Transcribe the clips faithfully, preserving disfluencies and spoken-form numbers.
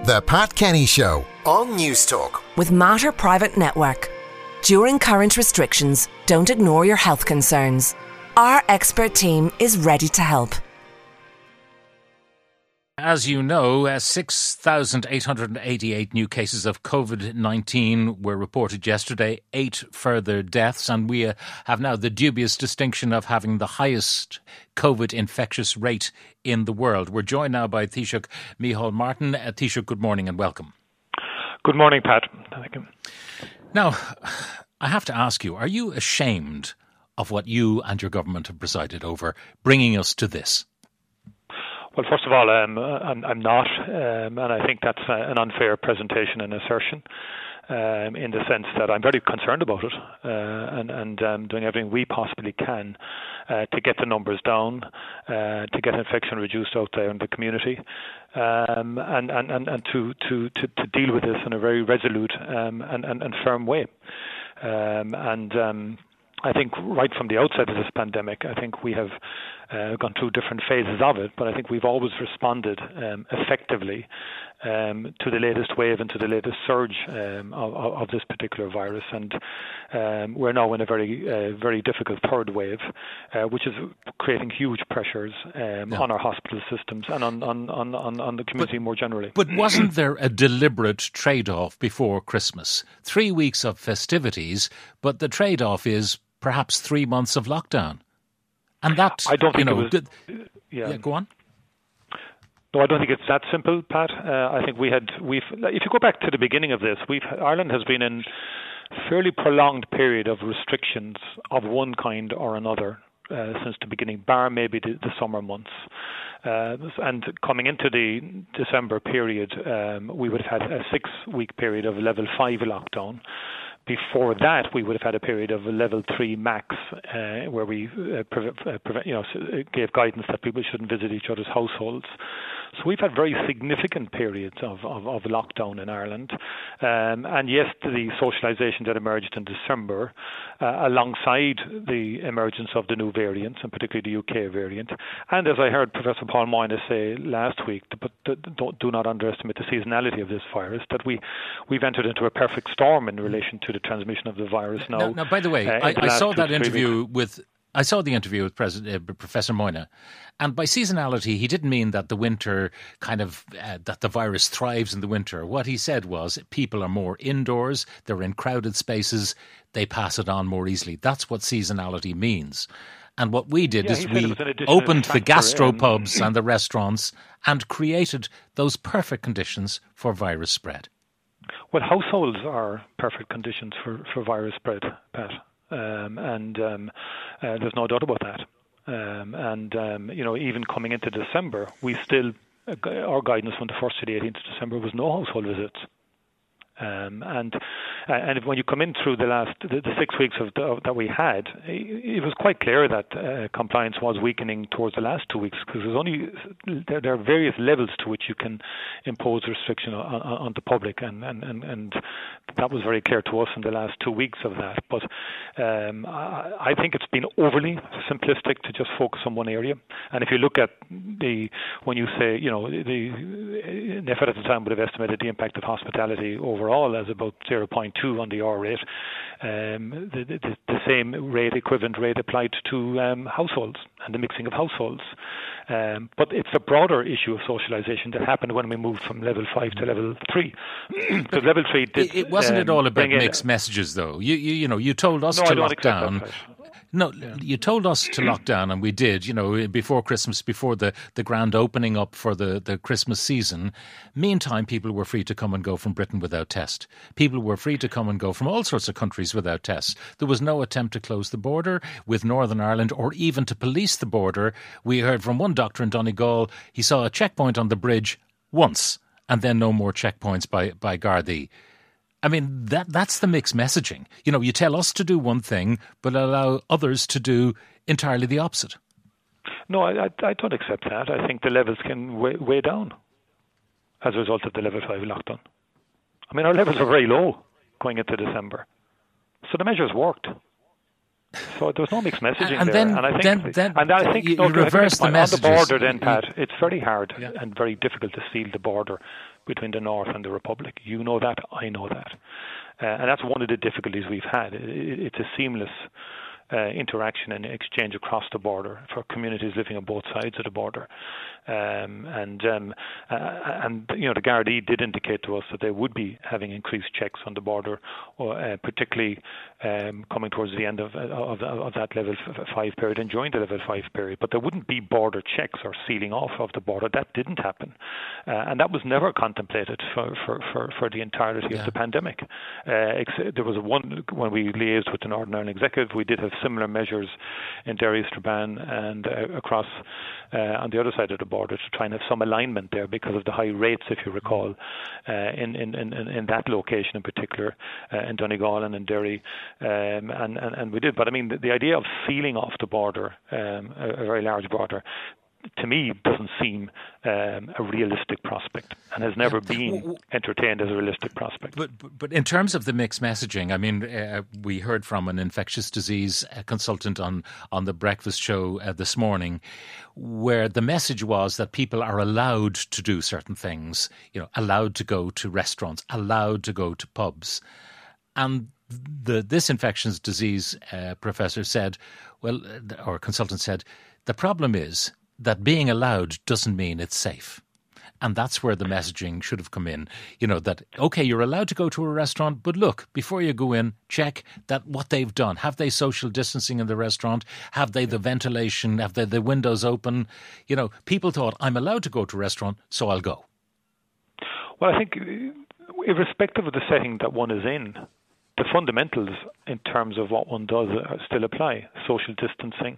The Pat Kenny Show on News Talk. With Mater Private Network. During current restrictions, don't ignore your health concerns. Our expert team is ready to help. As you know, uh, six thousand eight hundred eighty-eight new cases of COVID nineteen were reported yesterday, eight further deaths, and we uh, have now the dubious distinction of having the highest COVID infectious rate in the world. We're joined now by Taoiseach Micheál Martin. Uh, Taoiseach, good morning and welcome. Good morning, Pat. Thank you. Now, I have to ask you, are you ashamed of what you and your government have presided over, bringing us to this? Well, first of all, um, I'm, I'm not, um, and I think that's uh, an unfair presentation and assertion um, in the sense that I'm very concerned about it uh, and, and um, doing everything we possibly can uh, to get the numbers down, uh, to get infection reduced out there in the community, um, and, and, and, and to, to, to, to deal with this in a very resolute um, and, and, and firm way. Um, and um, I think right from the outset of this pandemic, I think we have uh, gone through different phases of it, but I think we've always responded um, effectively um, to the latest wave and to the latest surge um, of, of this particular virus. And um, we're now in a very, uh, very difficult third wave, uh, which is creating huge pressures um, yeah. on our hospital systems and on, on, on, on, on the community but, more generally. But wasn't there a deliberate trade-off before Christmas? Three weeks of festivities, but the trade-off is perhaps three months of lockdown. And that, I don't think you know, it was, did, yeah. yeah, go on. No, I don't think it's that simple, Pat. Uh, I think we had, we've, if you go back to the beginning of this, we've, Ireland has been in a fairly prolonged period of restrictions of one kind or another uh, since the beginning, bar maybe the, the summer months. Uh, and coming into the December period, um, we would have had a six-week period of level five lockdown. Before that, we would have had a period of a level three max, uh, where we uh, pre- uh, pre- you know, gave guidance that people shouldn't visit each other's households. So we've had very significant periods of, of, of lockdown in Ireland. Um, and yes, the socialisation that emerged in December, uh, alongside the emergence of the new variants, and particularly the U K variant. And as I heard Professor Paul Moynihan say last week, but don't, do not underestimate the seasonality of this virus, that we, we've entered into a perfect storm in relation to the transmission of the virus now. Now, now by the way, uh, I, I saw that interview weeks. with I saw the interview with President, uh, Professor Moynihan, and by seasonality, he didn't mean that the winter kind of uh, that the virus thrives in the winter. What he said was people are more indoors, they're in crowded spaces, they pass it on more easily. That's what seasonality means. And what we did yeah, is we opened the gastropubs um, and the restaurants and created those perfect conditions for virus spread. Well, households are perfect conditions for, for virus spread, Pat. Um, and um, uh, there's no doubt about that. Um, and, um, you know, even coming into December, we still, uh, our guidance from the first to the eighteenth of December was no household visits. Um, and uh, and when you come in through the last the, the six weeks of, the, of that we had, it, it was quite clear that uh, compliance was weakening towards the last two weeks because there's only there, there are various levels to which you can impose restriction on, on, on the public, and, and, and, and that was very clear to us in the last two weeks of that. But um, I, I think it's been overly simplistic to just focus on one area. And if you look at the when you say you know the N F A at the time would have estimated the impact of hospitality over Overall, as about zero point two on the R rate, um, the, the, the same rate, equivalent rate, applied to um, households and the mixing of households. Um, but it's a broader issue of socialisation that happened when we moved from level five to level three. Because level three did. It, it wasn't um, it all about in, mixed messages, though. You, you, you know, you told us no, to I don't lock down. That, No, yeah. You told us to lock down, and we did, you know, before Christmas, before the, the grand opening up for the, the Christmas season. Meantime, people were free to come and go from Britain without test. People were free to come and go from all sorts of countries without tests. There was no attempt to close the border with Northern Ireland or even to police the border. We heard from one doctor in Donegal, he saw a checkpoint on the bridge once, and then no more checkpoints by, by Gardaí. I mean, that that's the mixed messaging. You know, you tell us to do one thing, but allow others to do entirely the opposite. No, I, I, I don't accept that. I think the levels can way, way down as a result of the level five lockdown. I mean, our levels are very low going into December. So the measures worked. So there was no mixed messaging and there. Then, and I think, then, then, and I think you, no, you reverse the messages. On the border then, Pat, you, it's very hard yeah. and very difficult to seal the border between the North and the Republic. You know that, I know that. Uh, and that's one of the difficulties we've had. It, it, it's a seamless uh, interaction and exchange across the border for communities living on both sides of the border. Um, and um, uh, and you know the Gardaí did indicate to us that they would be having increased checks on the border, or uh, particularly um, coming towards the end of, of of that level five period and during the level five period. But there wouldn't be border checks or sealing off of the border. That didn't happen, uh, and that was never contemplated for for, for, for the entirety yeah. of the pandemic. Uh, there was one when we liaised with the Northern Ireland Executive. We did have similar measures in Derry, Strabane, and uh, across uh, on the other side of the border. border to try and have some alignment there because of the high rates, if you recall, uh, in, in, in, in that location in particular, uh, in Donegal and in Derry, um, and, and, and we did. But I mean, the, the idea of sealing off the border, um, a, a very large border, to me doesn't seem um, a realistic prospect and has never been entertained as a realistic prospect. But but, but in terms of the mixed messaging, I mean, uh, we heard from an infectious disease consultant on, on the breakfast show uh, this morning, where the message was that people are allowed to do certain things, you know, allowed to go to restaurants, allowed to go to pubs. And the this infectious disease uh, professor said, well, or consultant said, the problem is that being allowed doesn't mean it's safe. And that's where the messaging should have come in. You know, that, OK, you're allowed to go to a restaurant, but look, before you go in, check that what they've done. Have they social distancing in the restaurant? Have they the ventilation? Have they the windows open? You know, people thought, I'm allowed to go to a restaurant, so I'll go. Well, I think irrespective of the setting that one is in, the fundamentals in terms of what one does still apply. Social distancing,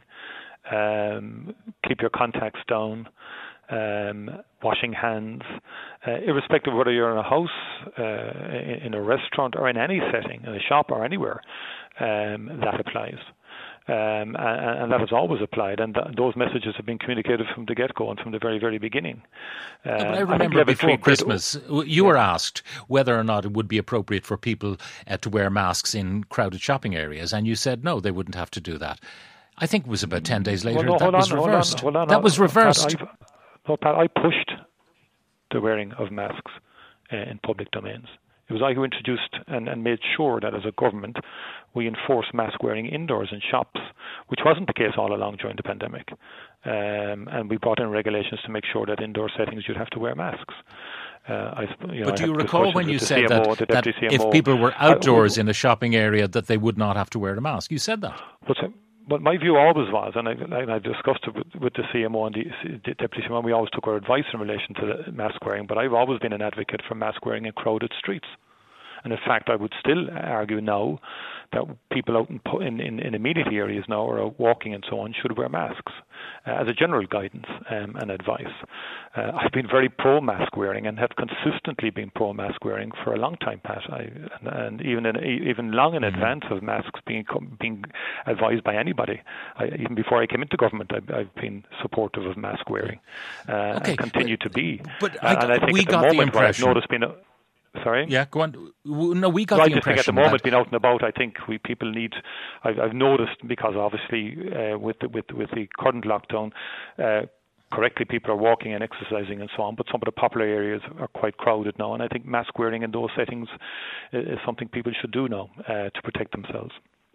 Um, keep your contacts down, um, washing hands, uh, irrespective of whether you're in a house, uh, in, in a restaurant, or in any setting, in a shop or anywhere, um, that applies. Um, and, and that has always applied, and th- those messages have been communicated from the get-go and from the very, very beginning. Um, yeah, I remember I before Christmas, did, you yeah. were asked whether or not it would be appropriate for people uh, to wear masks in crowded shopping areas, and you said no, they wouldn't have to do that. I think it was about ten days later well, no, that was on, reversed. Hold on, hold on, that was reversed. Pat, no, Pat, I pushed the wearing of masks uh, in public domains. It was I who introduced and, and made sure that as a government we enforce mask wearing indoors in shops, which wasn't the case all along during the pandemic. Um, and we brought in regulations to make sure that indoor settings you'd have to wear masks. Uh, I, you know, but do you recall when you said C M O, that, that if people were outdoors I, in a shopping area that they would not have to wear a mask? You said that. But, But my view always was, and I, and I discussed it with, with the C M O and the, the Deputy C M O, we always took our advice in relation to the mask wearing, but I've always been an advocate for mask wearing in crowded streets. And in fact, I would still argue now that people out in, in, in immediate areas now or out walking and so on should wear masks uh, as a general guidance um, and advice. Uh, I've been very pro-mask wearing and have consistently been pro-mask wearing for a long time, Pat. I, and, and even in, even long in advance of masks being being advised by anybody. I, even before I came into government, I've, I've been supportive of mask wearing uh, okay, and continue but, to be. But I, and I think we at the got moment the impression. I've noticed being a, Sorry? Yeah, go on. No, we got well, the I just think impression at the moment, that... being out and about, I think we people need. I've, I've noticed because obviously uh, with the, with with the current lockdown, uh, correctly people are walking and exercising and so on. But some of the popular areas are quite crowded now, and I think mask wearing in those settings is, is something people should do now uh, to protect themselves.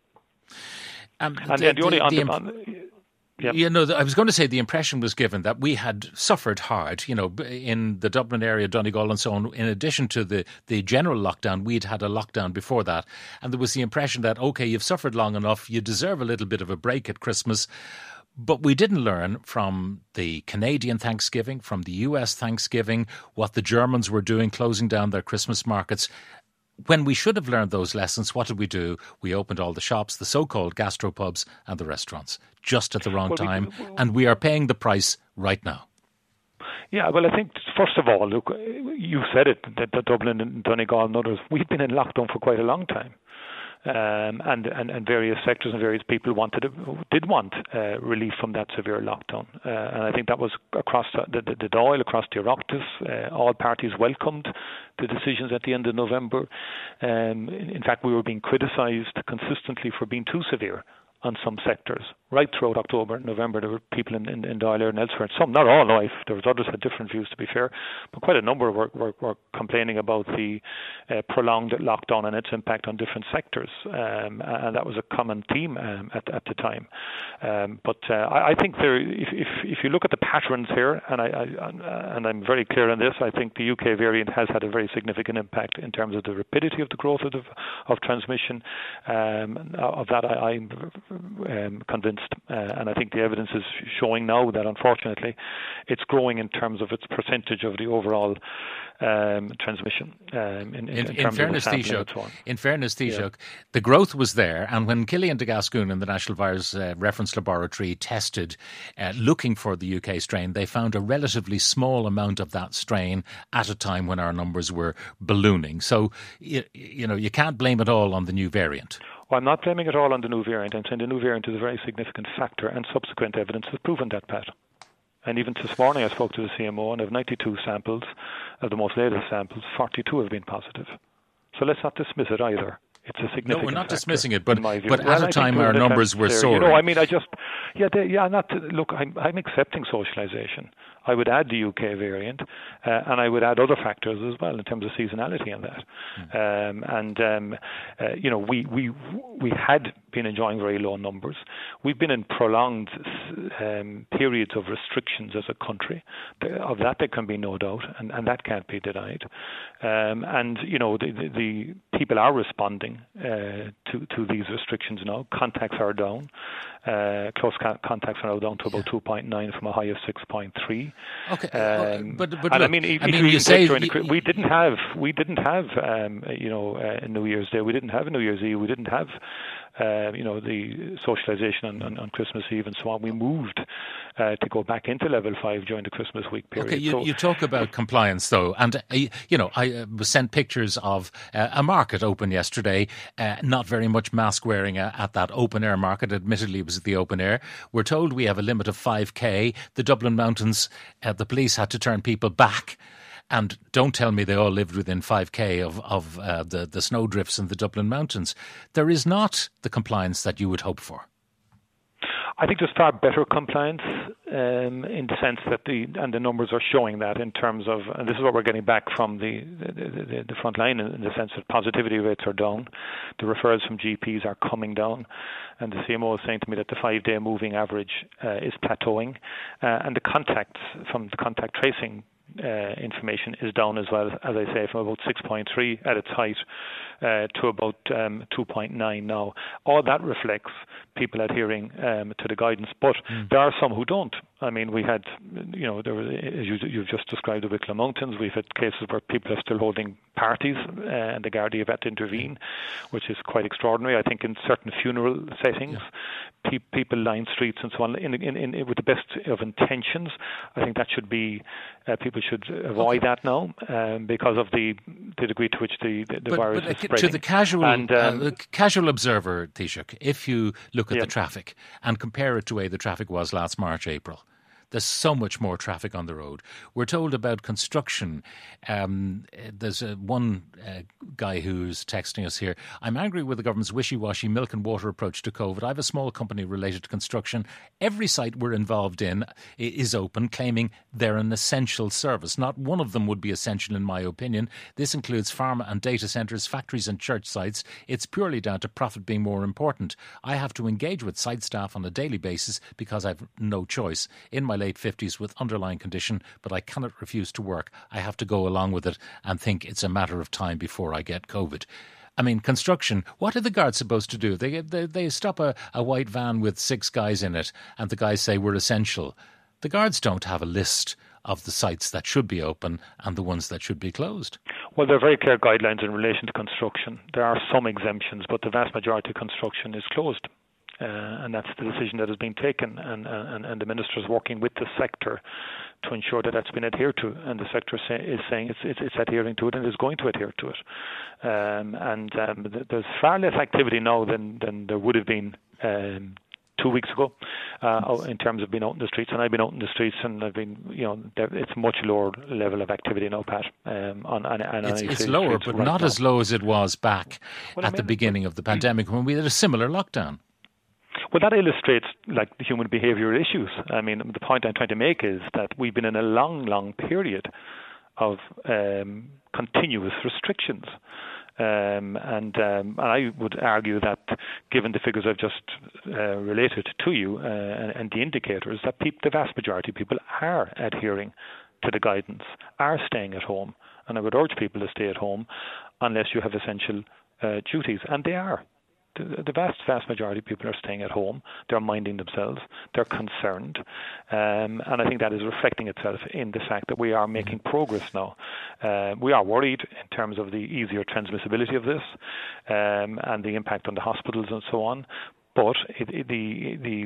Um, and the, the only the, on the the, imp- on, Yeah. You know, I was going to say the impression was given that we had suffered hard, you know, in the Dublin area, Donegal and so on. In addition to the, the general lockdown, we'd had a lockdown before that. And there was the impression that, OK, you've suffered long enough, you deserve a little bit of a break at Christmas. But we didn't learn from the Canadian Thanksgiving, from the U S Thanksgiving, what the Germans were doing, closing down their Christmas markets. When we should have learned those lessons, what did we do? We opened all the shops, the so-called gastropubs and the restaurants, just at the wrong well, time. We, well, and we are paying the price right now. Yeah, well, I think, first of all, look, you said it, that, that Dublin and Donegal and others, we've been in lockdown for quite a long time. Um, and, and, and various sectors and various people wanted did want uh, relief from that severe lockdown. Uh, and I think that was across the, the, the Dáil, across the Oireachtas. Uh, all parties welcomed the decisions at the end of November. Um, in, in fact, we were being criticised consistently for being too severe on some sectors. Right throughout October and November, there were people in, in, in Dáil and elsewhere, and some, not all, no, there was others had different views, to be fair, but quite a number were, were, were complaining about the uh, prolonged lockdown and its impact on different sectors, um, and that was a common theme um, at, at the time. Um, but uh, I, I think there, if, if if you look at the patterns here, and I, I and I'm very clear on this, I think the U K variant has had a very significant impact in terms of the rapidity of the growth of the, of transmission. Um, of that, I, I'm um, convinced. Uh, and I think the evidence is showing now that, unfortunately, it's growing in terms of its percentage of the overall um, transmission. Um, in, in, in, in fairness, Taoiseach, so in fairness, Taoiseach, yeah. the growth was there, and when Killian de Gascoigne in the National Virus uh, Reference Laboratory tested, uh, looking for the U K strain, they found a relatively small amount of that strain at a time when our numbers were ballooning. So, you, you know, you can't blame it all on the new variant. Well, I'm not blaming it all on the new variant. I'm saying the new variant is a very significant factor, and subsequent evidence has proven that, Pat. And even this morning I spoke to the C M O, and of ninety-two samples, of the most latest samples, forty-two have been positive. So let's not dismiss it either. It's a significant No, we're not factor, dismissing it, but, but well, at a time our numbers were soaring. You know, I mean, I just, yeah, they, yeah, not to, look, I'm, I'm accepting socialisation. I would add the U K variant, uh, and I would add other factors as well in terms of seasonality in that. Mm. Um, and um, uh, you know, we we we had been enjoying very low numbers. We've been in prolonged um, periods of restrictions as a country. Of that, there can be no doubt, and, and that can't be denied. Um, and you know, the, the, the people are responding uh, to to these restrictions now. Contacts are down. Uh, close ca- contacts are now down to about two point nine from a high of six point three. Okay, um, but but and look, I mean, if, I mean, you, you say you, you, we didn't have we didn't have um, you know uh, New Year's Day, we didn't have a New Year's Eve, we didn't have uh, you know the socialisation on, on, on Christmas Eve and so on. We moved uh, to go back into level five during the Christmas week period. Okay, you, so, you talk about compliance though, and uh, you know I uh, was sent pictures of uh, a market open yesterday. Uh, not very much mask wearing uh, at that open air market. Admittedly, it was at the open air. We're told we have a limit of five K. The Dublin Mountains, uh, the police had to turn people back. And don't tell me they all lived within five K of, of uh, the, the snowdrifts in the Dublin Mountains. There is not the compliance that you would hope for. I think there's far better compliance um, in the sense that the and the numbers are showing that in terms of, and this is what we're getting back from the the, the, the front line in the sense that positivity rates are down, the referrals from G Ps are coming down, and the C M O is saying to me that the five-day moving average uh, is plateauing, uh, and the contacts from the contact tracing Uh, information is down as well, as I say, from about six point three at its height uh, to about um, two point nine now. All that reflects people adhering um, to the guidance, but mm. there are some who don't. I mean, we had, you know, there was, as you, you've just described the Wicklow Mountains, we've had cases where people are still holding parties uh, and the Gardaí have had to intervene, which is quite extraordinary. I think in certain funeral settings, yeah. pe- people line streets and so on in, in, in, with the best of intentions. I think that should be, uh, people should avoid okay. that now um, because of the, the degree to which the, the, the but, virus but, is spreading. To the casual, and, um, uh, casual observer, Taoiseach, if you look at yeah. the traffic and compare it to the way the traffic was last March, April, there's so much more traffic on the road. We're told about construction. Um, there's a, one uh, guy who's texting us here. I'm angry with the government's wishy-washy milk and water approach to COVID. I have a small company related to construction. Every site we're involved in is open, claiming they're an essential service. Not one of them would be essential in my opinion. This includes pharma and data centres, factories and church sites. It's purely down to profit being more important. I have to engage with site staff on a daily basis because I've no choice. In my late fifties with underlying condition, but I cannot refuse to work. I have to go along with it and think it's a matter of time before I get COVID. I mean, construction, what are the guards supposed to do? They they, they stop a, a white van with six guys in it and the guys say we're essential. The guards don't have a list of the sites that should be open and the ones that should be closed. Well, there are very clear guidelines in relation to construction. There are some exemptions, but the vast majority of construction is closed. Uh, and that's the decision that has been taken, and, and, and the Minister is working with the sector to ensure that that's been adhered to, and the sector say, is saying it's, it's, it's adhering to it and is going to adhere to it. Um, and um, th- there's far less activity now than, than there would have been um, two weeks ago uh, in terms of being out in the streets, and I've been out in the streets and I've been, you know, it's much lower level of activity now, Pat. Um, on, on, on it's it's lower, but right not now. As low as it was back well, at I mean, the beginning of the pandemic when we had a similar lockdown. Well, that illustrates like the human behavioural issues. I mean, the point I'm trying to make is that we've been in a long, long period of um, continuous restrictions. Um, and, um, and I would argue that, given the figures I've just uh, related to you uh, and, and the indicators, that pe- the vast majority of people are adhering to the guidance, are staying at home. And I would urge people to stay at home unless you have essential uh, duties, and they are. The, the vast, vast majority of people are staying at home. They're minding themselves. They're concerned. Um, and I think that is reflecting itself in the fact that we are making progress now. Uh, we are worried in terms of the easier transmissibility of this um, and the impact on the hospitals and so on. But it, it, the the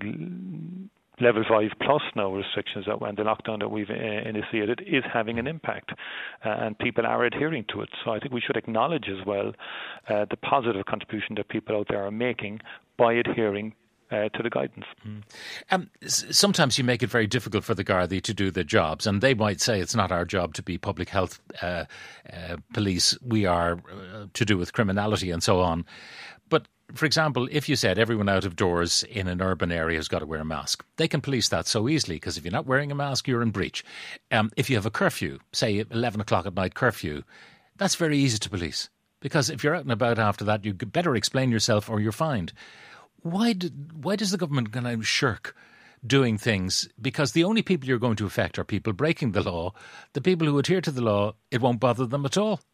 level five plus now restrictions that when the lockdown that we've uh, initiated is having an impact, uh, and people are adhering to it. So I think we should acknowledge as well uh, the positive contribution that people out there are making by adhering Uh, to the guidance. Mm. Um, sometimes you make it very difficult for the Gardaí to do their jobs, and they might say it's not our job to be public health uh, uh, police. We are uh, to do with criminality and so on. But for example, if you said everyone out of doors in an urban area has got to wear a mask, they can police that so easily, because if you're not wearing a mask, you're in breach. Um, if you have a curfew, say eleven o'clock at night curfew, that's very easy to police, because if you're out and about after that, you better explain yourself or you're fined. Why did, why does the government kind of shirk doing things? Because the only people you're going to affect are people breaking the law. The people who adhere to the law, it won't bother them at all.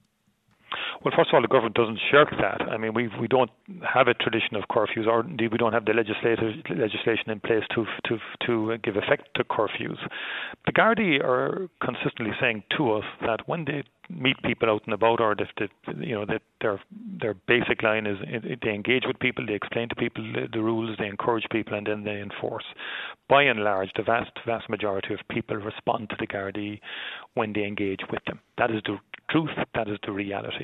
Well, first of all, the government doesn't shirk that. I mean, we we don't have a tradition of curfews, or indeed we don't have the legislative legislation in place to to to give effect to curfews. The Gardaí are consistently saying to us that when they meet people out and about, or if they, you know, that their their basic line is they engage with people, they explain to people the rules, they encourage people, and then they enforce. By and large, the vast vast majority of people respond to the Gardaí when they engage with them. That is the truth. That is the reality.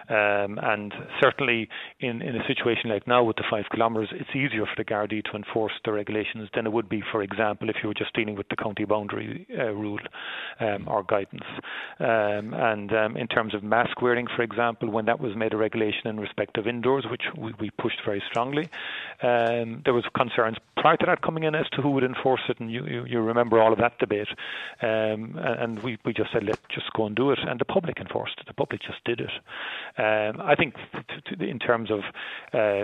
Um, and certainly in, in a situation like now with the five kilometres, it's easier for the Gardaí to enforce the regulations than it would be, for example, if you were just dealing with the county boundary uh, rule um, or guidance. Um, and um, in terms of mask wearing, for example, when that was made a regulation in respect of indoors, which we, we pushed very strongly, um, there was concerns prior to that coming in as to who would enforce it, and you, you, you remember all of that debate. Um, and we, we just said, let's just go and do it, and the public enforced it. The public just did it. Um, I think t- t- in terms of uh,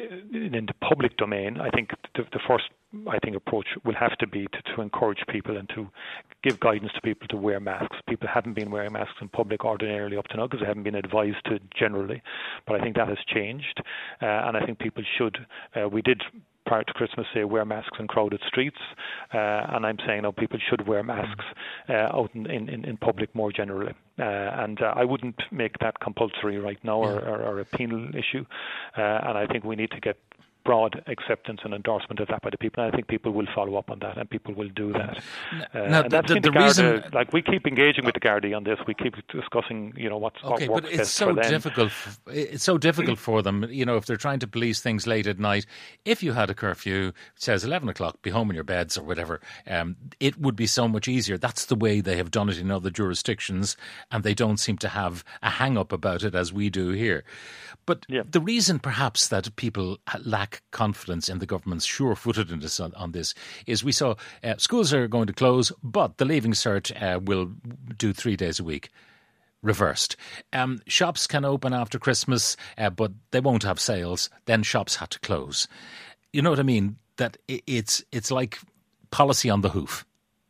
in the public domain, I think the, the first I think approach will have to be to, to encourage people and to give guidance to people to wear masks. People haven't been wearing masks in public ordinarily up to now because they haven't been advised to generally, but I think that has changed, uh, and I think people should. Uh, we did prior to Christmas say wear masks in crowded streets, uh, and I'm saying now people should wear masks uh, out in, in, in public more generally. Uh, and uh, I wouldn't make that compulsory right now or, or, or a penal issue, uh, and I think we need to get broad acceptance and endorsement of that by the people. And I think people will follow up on that, and people will do that. Uh, now, and that's the, the, the Garda, reason, like we keep engaging with the Gardaí on this, we keep discussing, you know, what's okay, what works but it's best so for them. difficult. It's so difficult for them, you know, if they're trying to police things late at night. If you had a curfew, it says eleven o'clock, be home in your beds or whatever, um, it would be so much easier. That's the way they have done it in other jurisdictions, and they don't seem to have a hang-up about it as we do here. But yeah. the reason perhaps that people lack confidence in the government's sure-footedness on, on this is we saw uh, schools are going to close, but the Leaving Cert uh, will do three days a week. Reversed. Um, shops can open after Christmas, uh, but they won't have sales. Then shops had to close. You know what I mean? That it's it's like policy on the hoof.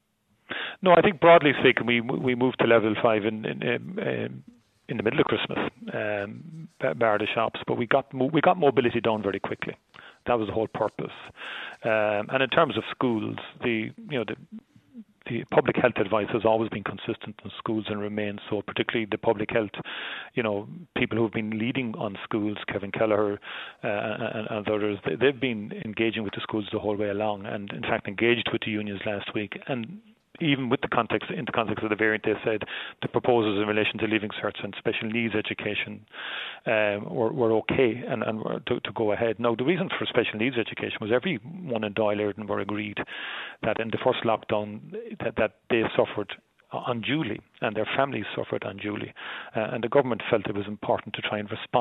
No, I think broadly speaking, we we moved to level five in in, in, in the middle of Christmas, um, bar the shops, but we got we got mobility down very quickly. That was the whole purpose. Um, and in terms of schools, the you know the the public health advice has always been consistent in schools and remains so, particularly the public health, you know, people who have been leading on schools, Kevin Kelleher uh, and, and others, they, they've been engaging with the schools the whole way along, and in fact engaged with the unions last week. And even with the context, in the context of the variant, they said the proposals in relation to Leaving Certs and special needs education um, were, were okay and, and were to, to go ahead. Now, the reason for special needs education was everyone in Dáil, Éireann agreed that in the first lockdown that, that they suffered unduly and their families suffered unduly. Uh, and the government felt it was important to try and respond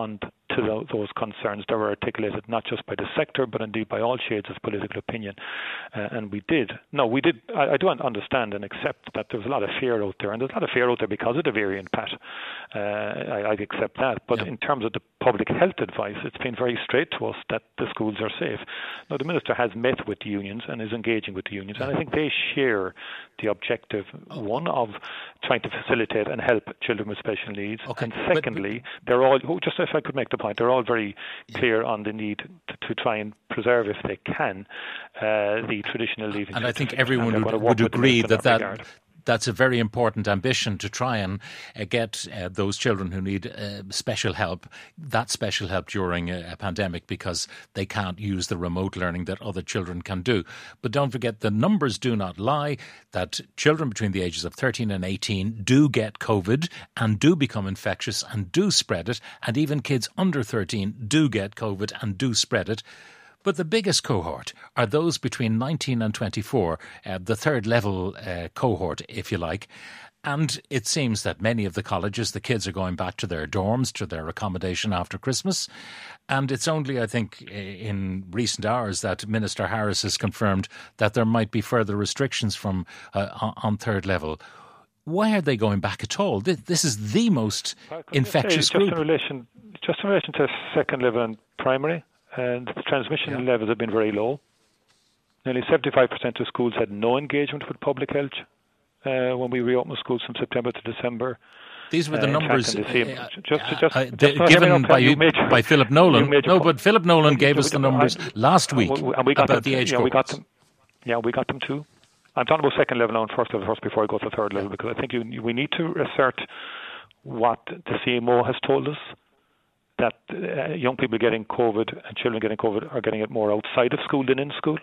to the, those concerns that were articulated not just by the sector, but indeed by all shades of political opinion. Uh, and we did. No, we did. I, I do understand and accept that there's a lot of fear out there, and there's a lot of fear out there because of the variant, Pat. Uh, I, I'd accept that. But yeah. in terms of the public health advice, it's been very straight to us that the schools are safe. Now, the Minister has met with the unions and is engaging with the unions, and I think they share the objective, one, of trying to facilitate and help children with special needs, okay. and secondly, they're all, just if I could make the point, they're all very clear on the need to, to try and preserve, if they can, uh, the traditional leaving. And I think everyone would, would agree that that, that that's a very important ambition, to try and uh, get uh, those children who need uh, special help, that special help during a, a pandemic, because they can't use the remote learning that other children can do. But don't forget, the numbers do not lie, that children between the ages of thirteen and eighteen do get COVID and do become infectious and do spread it, and even kids under thirteen do get COVID and do spread it. But the biggest cohort are those between nineteen and twenty-four, uh, the third level uh, cohort, if you like. And it seems that many of the colleges, the kids are going back to their dorms, to their accommodation after Christmas. And it's only, I think, in recent hours that Minister Harris has confirmed that there might be further restrictions from uh, on third level. Why are they going back at all? This is the most infectious just group. In relation, just in relation to second level and primary, and the transmission yeah. levels have been very low. Nearly seventy-five percent of schools had no engagement with public health uh, when we reopened schools from September to December. These were the uh, numbers the same, uh, just, uh, just, uh, just given by, made, by Philip Nolan. No, point. but Philip Nolan gave us the numbers I, last week and we got about them, the age yeah, cohorts. we got them. Yeah, we got them too. I'm talking about second level now and first level first before I go to third level, because I think you, we need to assert what the C M O has told us, that uh, young people getting COVID and children getting COVID are getting it more outside of school than in school,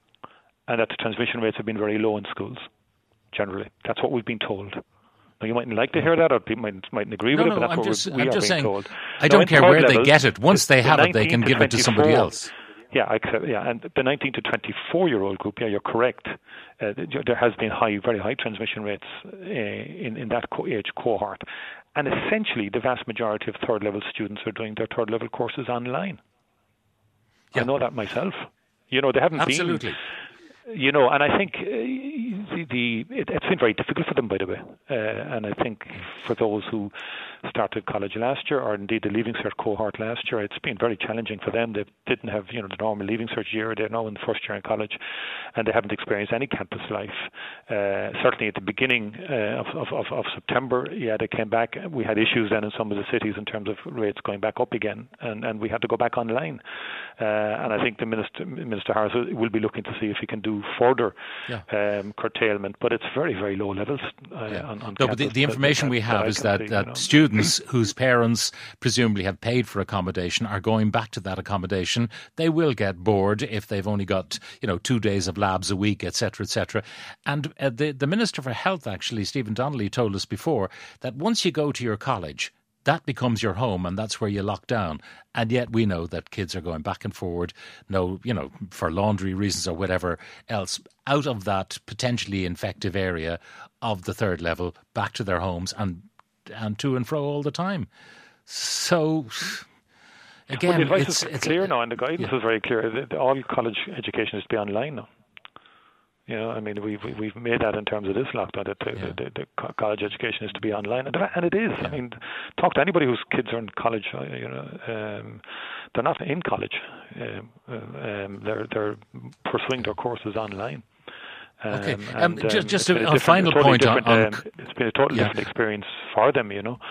and that the transmission rates have been very low in schools, generally. That's what we've been told. Now, you mightn't like to hear that, or people mightn't, mightn't agree no, with no, it, but that's I'm what just, we I'm are just being saying, told. I now, don't care where level, they get it. Once they have it, they can give it to somebody else. Yeah, accept, yeah, and the nineteen to twenty-four-year-old group, yeah, you're correct. Uh, there has been high, very high transmission rates uh, in, in that co- age cohort. And essentially, the vast majority of third-level students are doing their third-level courses online. Yeah. I know that myself. You know, they haven't Absolutely. been... You know, and I think uh, the, the it, it's been very difficult for them, by the way. Uh, and I think for those who started college last year, or indeed the Leaving Cert cohort last year, it's been very challenging for them. They didn't have, you know, the normal Leaving Cert year. They're now in the first year in college, and they haven't experienced any campus life. Uh, certainly at the beginning uh, of, of, of September, yeah, they came back. We had issues then in some of the cities in terms of rates going back up again, and, and we had to go back online. Uh, and I think the Minister, Minister Harris will be looking to see if he can do further yeah. um, curtailment, but it's very, very low levels uh, yeah. on, on No, but the, the information that, we have that is that, see, that you know. students whose parents presumably have paid for accommodation are going back to that accommodation. They will get bored if they've only got, you know, two days of labs a week, et cetera, et cetera. And uh, the, the Minister for Health, actually, Stephen Donnelly, told us before that once you go to your college, that becomes your home, and that's where you lock down. And yet we know that kids are going back and forward, no, you know, for laundry reasons or whatever else, out of that potentially infective area of the third level, back to their homes and and to and fro all the time. So, again, well, the advice it's, is it's clear a, now, and the guidance yeah. is very clear. All college education is to be online now. You know, I mean, we've we've made that in terms of this lockdown. That the, yeah. the, the, the college education is to be online, and, and it is. Yeah. I mean, talk to anybody whose kids are in college. You know, um, they're not in college. Um, um, they're they're pursuing their courses online. Um, okay, and, um, just, um, just a, a, a final totally point on. on um, it's been a totally yeah. different experience for them. You know.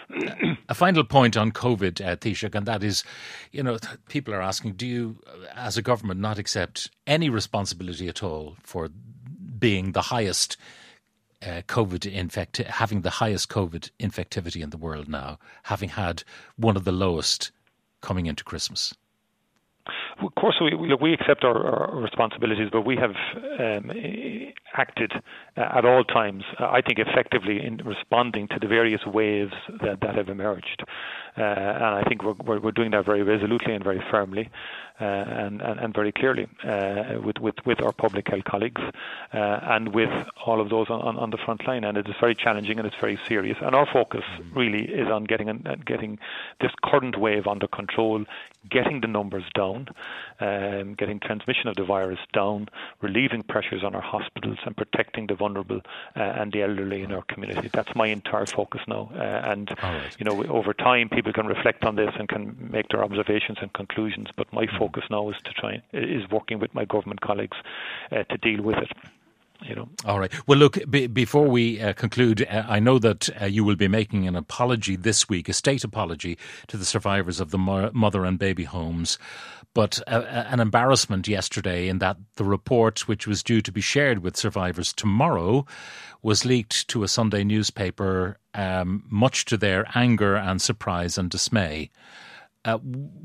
A final point on COVID, uh, Taoiseach, and that is, you know, people are asking, do you, as a government, not accept any responsibility at all for being the highest uh, COVID infect, having the highest COVID infectivity in the world now, having had one of the lowest coming into Christmas? Of course, we, we, look, we accept our, our responsibilities, but we have um, acted uh, at all times, uh, I think, effectively in responding to the various waves that, that have emerged. Uh, and I think we're, we're, we're doing that very resolutely and very firmly uh, and, and, and very clearly uh, with, with, with our public health colleagues uh, and with all of those on, on the front line. And it is very challenging and it's very serious. And our focus really is on getting getting this current wave under control, getting the numbers down, um, getting transmission of the virus down, relieving pressures on our hospitals and protecting the vulnerable uh, and the elderly in our community. That's my entire focus now. Uh, and, right. you know, over time, people can reflect on this and can make their observations and conclusions. But my focus now is to try, is working with my government colleagues uh, to deal with it. You know. All right. Well, look, b- before we uh, conclude, uh, I know that uh, you will be making an apology this week, a state apology to the survivors of the mo- mother and baby homes. But uh, an embarrassment yesterday in that the report, which was due to be shared with survivors tomorrow, was leaked to a Sunday newspaper, um, much to their anger and surprise and dismay. Uh,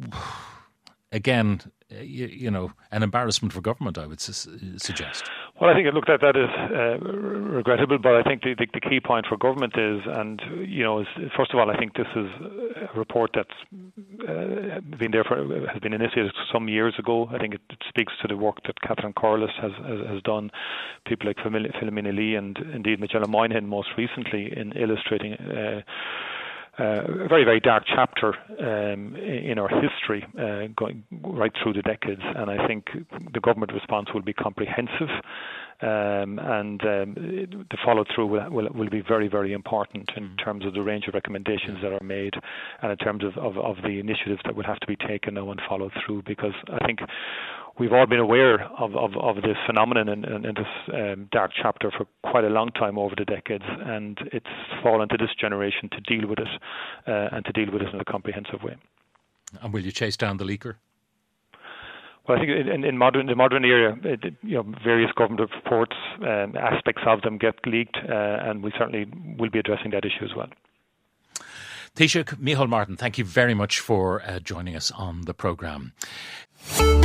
again, you, you know, an embarrassment for government, I would su- suggest. Well, I think look that that is uh, regrettable, but I think the, the, the key point for government is, and you know, is, first of all, I think this is a report that's uh, been there for has been initiated some years ago. I think it, it speaks to the work that Catherine Corless has, has has done, people like Philomena Lee and indeed Michelle Moynihan most recently in illustrating. Uh, Uh, a very, very dark chapter um, in our history, uh, going right through the decades. And I think the government response will be comprehensive, um, and um, the follow-through will, will, will be very, very important in terms of the range of recommendations that are made and in terms of, of, of the initiatives that will have to be taken now and followed through. Because I think we've all been aware of, of, of this phenomenon and, and, and this um, dark chapter for quite a long time over the decades, and it's fallen to this generation to deal with it uh, and to deal with it in a comprehensive way. And will you chase down the leaker? Well, I think in, in modern the modern era, it, you know, various government reports, um, aspects of them get leaked, uh, and we certainly will be addressing that issue as well. Taoiseach Micheál Martin, thank you very much for uh, joining us on the programme.